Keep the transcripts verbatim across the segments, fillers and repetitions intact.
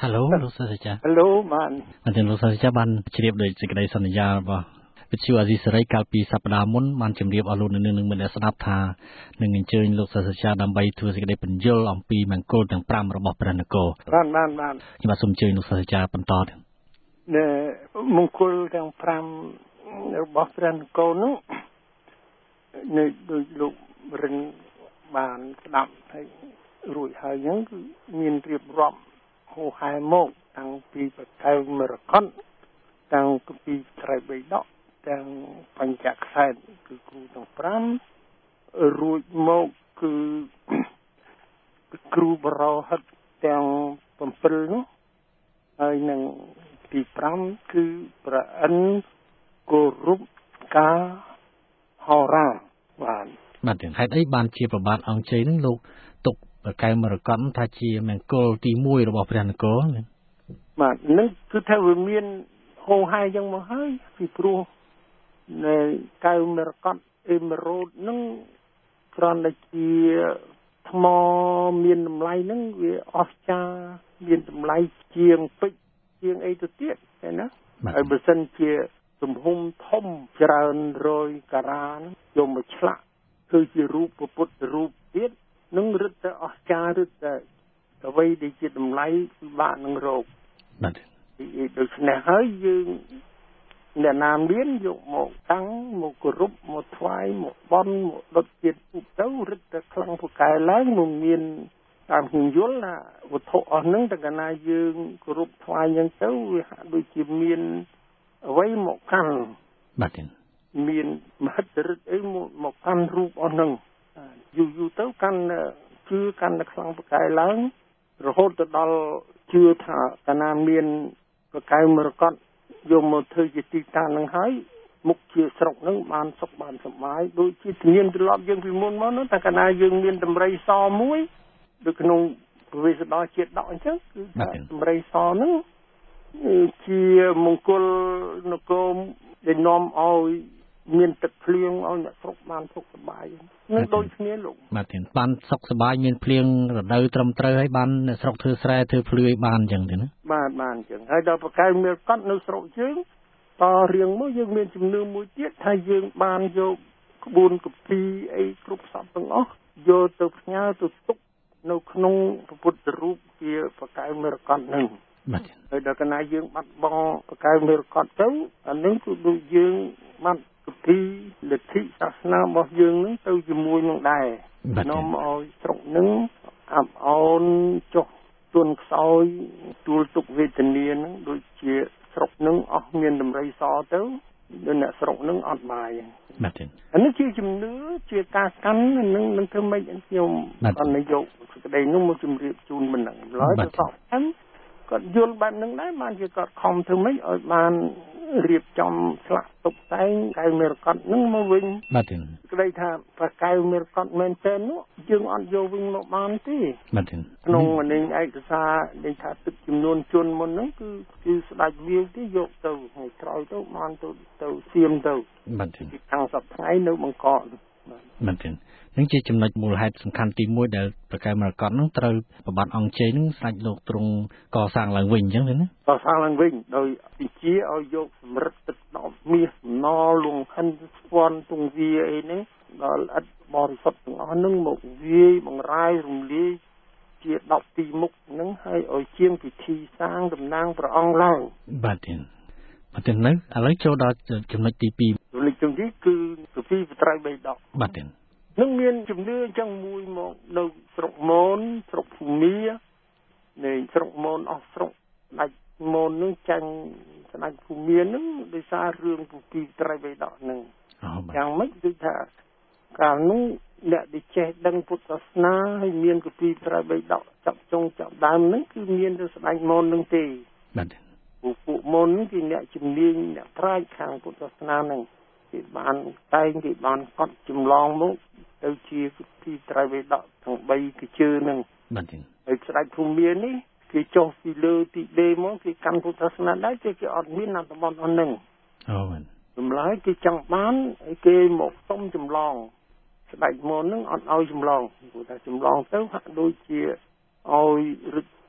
Hello លោកសាស្ត្រាចារ្យ Hello បានអញ្ចឹងលោកសាស្ត្រាចារ្យបានជ្រាបដោយសេចក្តីសន្យារបស់វិទ្យុអាស៊ីសេរីកាលពីសប្តាហ៍មុនបានជម្រាបអស់លោកអ្នកនាងនឹងមានអ្នកស្ដាប់ថានឹងអញ្ជើញលោកសាស្ត្រាចារ្យដើម្បីធ្វើសេចក្តីបញ្យលអំពីមង្គលទាំងfiveរបស់ព្រះនគរបានបានបានខ្ញុំបាទសូមអញ្ជើញលោកសាស្ត្រាចារ្យបន្តទៀតនៅមង្គលទាំងfiveរបស់ព្រះនគរនោះនៅដោយលោករិនបានស្ដាប់ហើយរួចហើយហ្នឹងគឺមានរៀបរាប់ហោហែមកតាំងពីបកែវមរកតតាំងពីត្រៃបិដកទាំងបញ្ចក្សែតគឺគ្រូទាំងfiveរួចមកគឺគ្រូបរោហិតទាំងsevenនោះហើយនឹងទីfiveគឺព្រះឥន្ទគោរពការហោរាបានបាទហេតុអីបានជាប្របាទអង្គជ័យនឹងលោកទុកបកែវមរកតថាជាមង្គលទីoneរបស់ព្រះនគរបាទនឹងគឺថាវាមានហោហែយ៉ាងមកហើយពីព្រោះនៅកែវមរកតអេមេរ៉ូតនឹងគ្រាន់តែជាថ្មមានតម្លៃហ្នឹងវាអស្ចារ្យមានតម្លៃជាងពេជ្រជាងអីទៅទៀតឃើញណាហើយបើសិនជាទំហំធំច្រើនរយការ៉ាយកមកឆ្លាក់គឺជារូបពុទ្ធរូបទៀតនឹងរឹតតែអស្ចារ្យរឹតតែអ្វីដែលជាតម្លៃពិបាកនឹងរកបាទដូច្នេះហើយយើងអ្នកណាមានយកមកតាំងមកគោរពមកថ្វាយមកបន់មកដុតជាតិពុទ្ធទៅរឹតតែខ្លាំងពូកែឡើងមកមានតាមខ្ញុំយល់ថាវត្ថុអស់ហ្នឹងតែកាលណាយើងគោរពថ្វាយយ៉ាងទៅវាហាក់ដូចជាមានអ្វីមកកាន់បាទមានមហិទ្ធិឫទ្ធិអីមកមកកាន់រូបអស់ហ្នឹងយូរយូរទៅកាន់ជឿកាន់តែខ្លាំងពូកែឡើងរហូតទៅដល់ជឿថាកាលណាមានពូកែមរកតយកមកធ្វើជាទីតាំងនឹងហើយមុខជាស្រុកនឹងបានសុខបានសប្បាយដូចជាធានាទម្លាប់យើងពីមុនមកនោះតែកាលណាយើងមានតម្រៃសមួយនៅក្នុងប្រវេសដោជាតិដកអញ្ចឹងគឺតម្រៃសហ្នឹងជាមង្គលនគរដែលនាំឲ្យមានទឹកភ្លៀងឲ្យអ្នកស្រុកបានសុខសប្បាយនឹងដូចគ្នាលោកបាទបានសុខសប្បាយមានភ្លៀងរដូវត្រឹមត្រូវហើយបានអ្នកស្រុកធ្វើស្រែធ្វើភ្លឺឲ្យបានអញ្ចឹងទេណាបាទបានអញ្ចឹងហើយដល់ប្រកែមេកត់នៅស្រុកយើងតរៀងមកយើងមានជំនឿមួយទៀតថាយើងបានយកក្បួនកពីអីគ្រប់សពទាំងអស់យកទៅផ្ញើទៅទុកនៅក្នុងពុទ្ធរូបជាប្រកែមេកត់នឹងបាទហើយដល់កណាយើងបាត់បង់ប្រកែមេកត់ទៅអានឹងគឺដូចយើងបាត់កពីលទ្ធិសាសនារបស់យើងនឹងទៅជាមួយនឹងដែរនាំឲ្យស្រុកនឹងអាប់អោនចុះទន់ខ្សោយទួលទុកវេទនានឹងដូចជាស្រុកនឹងអស់មានតម្រៃសទៅដល់អ្នកស្រុកនឹងអត់បាយបាទអានេះជាជំនឿជាការកាន់នឹងនឹងធ្វើម៉េចខ្ញុំអត់នយោបាយក្តីនោះមកជម្រាបជូនមិនដឹងឡើយទៅសោះហ្នឹងគាត់យល់បែបហ្នឹងដែរបានជាគាត់ខំធ្វើម៉េចឲ្យបានរៀបចំស្លាកតុបតែងកែវមេរកតហ្នឹងមកវិញបាទក្តីថាប្រកែវមេរកតមែនតើនោះយើងអត់យកវិញមកបានទេបាទក្នុងនេះឯកសារដែលថាទឹកចំនួនជនមុនហ្នឹងគឺគឺស្ដេចវាវទេយកទៅហើយក្រោយទៅបានទៅទៅសៀមទៅបាទពីខាងសប្តាហ៍នៅបង្កក់បាទនឹងជាចំណុចមូលហេតុសំខាន់ទីoneដែលប្រកែមរកតនឹងត្រូវប្របាទអង្គជ័យនឹងស្ដេចលោកទ្រង់កសាងឡើងវិញអញ្ចឹងទេណាកសាងឡើងវិញដោយវិជាឲ្យយកសម្រិតទឹកដប់មាសសំណលងហិនស្ពាន់ទងវាអីនេះដល់ល្អិតបរិសុទ្ធទាំងអស់នឹងមកវាយបង្រាយរំលាយជាដប់ទីមុខនឹងឲ្យឲ្យជាងពិធីសាងតំណាងព្រះអង្គឡើងបាទទេបាទទេនៅឥឡូវចូលដល់ចំណុចទីtwo ចំណុចទីគឺពិធីបត្រៃបិដកបាទទេនឹងមានជំនឿអញ្ចឹងមួយមកនៅស្រុកមនស្រុកភូមានៃស្រុកមនអស់ស្រុកដាច់មននឹងចាញ់ស្ដេចភូមានឹងដោយសាររឿងពិធីត្រៃបិដកនឹងយ៉ាងម៉េចគឺថាកាលនោះអ្នកដែលចេះដឹងពុទ្ធសាសនាហើយមានពិធីត្រៃបិដកចាប់ចុងចាប់ដើមនឹងគឺមានតែស្ដេចមននឹងទេបាទពួកពួកមនគឺអ្នកជំនាញអ្នកប្រាជ្ញខាងពុទ្ធសាសនានឹងគេបានតែងគេបានកត់ចម្លងមកទៅជាពិធីត្រៃបិដកទាំង3គឺជឿនឹងបាទហើយស្ដេចភូមានេះគេចុះពីលើទីដេមកគេកាន់ពុទ្ធសាសនាដែរគេគេអត់មានអត្តមន្តអស់នឹងអូបាទចម្លើយគេចង់បានឲ្យគេមកសុំចម្លងស្ដេចមននឹងអត់ឲ្យចម្លងព្រោះថាចម្លងទៅហាក់ដូចជាឲ្យរឹត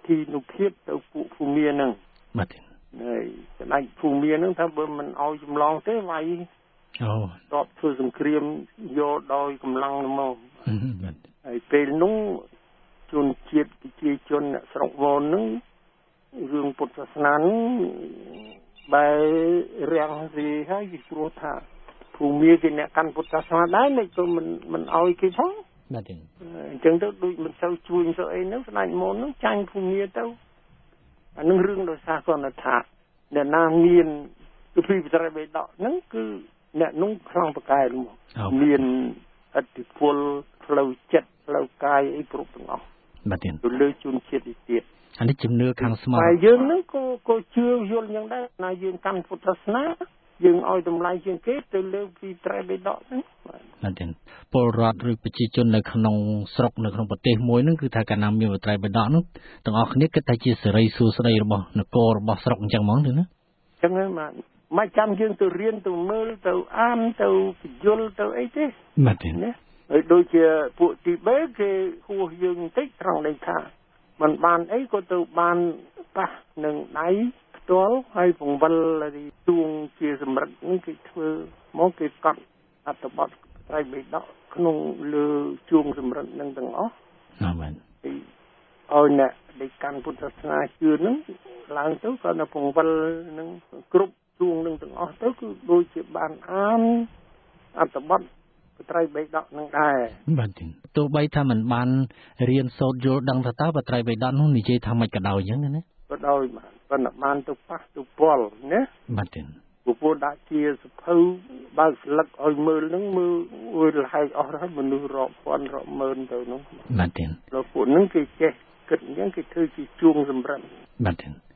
ធីនុភាពទៅពួកភូមិហ្នឹងបាទហើយស្ដេចភូមិហ្នឹងថាបើមិនឲ្យចម្លងទេវាយអូតបធ្វើសង្គ្រាមយកដោយកម្លាំងមកបាទហើយពេលនោះជនជាតិប្រជាជនអ្នកស្រុកវនហ្នឹងរឿងពុទ្ធសាសនាហ្នឹងបែររាំងរីហើយគេព្រោះថាភូមិគេអ្នកកាន់ពុទ្ធសាសនាដែរមិនទៅមិនមិនឲ្យគេផងបាទអញ្ចឹងទៅដូចមិនសូវជួយសូវអីហ្នឹងស្ដេចមុនហ្នឹងចាញ់ភូមិទៅអានឹងរឿងដោយសារគាត់ថាអ្នកណាមានគឺពីបត្រៃបេដកហ្នឹងគឺអ្នកនោះខ្លាំងប្រកែកមកមានឥទ្ធិពលផ្លូវចិត្តផ្លូវកាយអីគ្រប់ទាំងអស់បាទទៅលើជនជាតិទៀតអានេះជំនឿខាងស្មារតីតែយើងហ្នឹងក៏ក៏ជឿយល់យ៉ាងដែរណាយើងកាន់ពុទ្ធសាសនាយើងឲ្យតម្លៃជាងគេទៅលើពីត្រៃបេដកហ្នឹងបាទពលរដ្ឋឬប្រជាជននៅក្នុងស្រុកនៅក្នុងប្រទេសមួយហ្នឹងគឺថាកាលណាមានត្រៃបេដកហ្នឹងទាំងអស់គ្នាគិតថាជាសេរីសួស្តីរបស់នគររបស់ស្រុកអញ្ចឹងហ្មងទេណាអញ្ចឹងហ្នឹងបាទមិនចាំយើងទៅរៀនទៅមើលទៅអានទៅបញ្យល់ទៅអីទេបាទណាហើយដូចជាពួកទីបេគេហួសយើងបន្តិចត្រង់នេះថាมันបានអីក៏ទៅបានប៉ះនឹងដៃផ្ទាល់ហើយពង្វិលទួងជាសម្រិតនេះគេធ្វើមកគេកត់អត្ថបទត្រៃបិដកក្នុងលើជួងសម្រិតនឹងទាំងអស់អរមែនឲ្យអ្នកដែលកាន់ពុទ្ធសាសនាជឿនឹងឡើងទៅក៏នៅពង្វិលនឹងគ្រប់ជួងនឹងទាំងអស់ទៅគឺដូចជាបានអានអត្ថបទត្រៃបិដកនឹងដែរបាទទោះបីថាมันបានរៀនសូត្រយល់ដឹងថាតើត្រៃបិដកនោះនិយាយថាម៉េចក៏ដោយអញ្ចឹងណាក៏ដោយបានប៉ុន្តែបានទៅប៉ះទៅពាល់ណាបាទពពុះដាក់ជាសភៅបើកស្លឹកឲ្យមើលនឹងមើលអួយលហែកអស់ហើយមនុស្សរាប់ពាន់រាប់ម៉ឺនទៅនោះបាទលោកពួកនឹងគេចេះគិតអញ្ចឹងគេធ្វើជាជួងសម្រាប់បាទ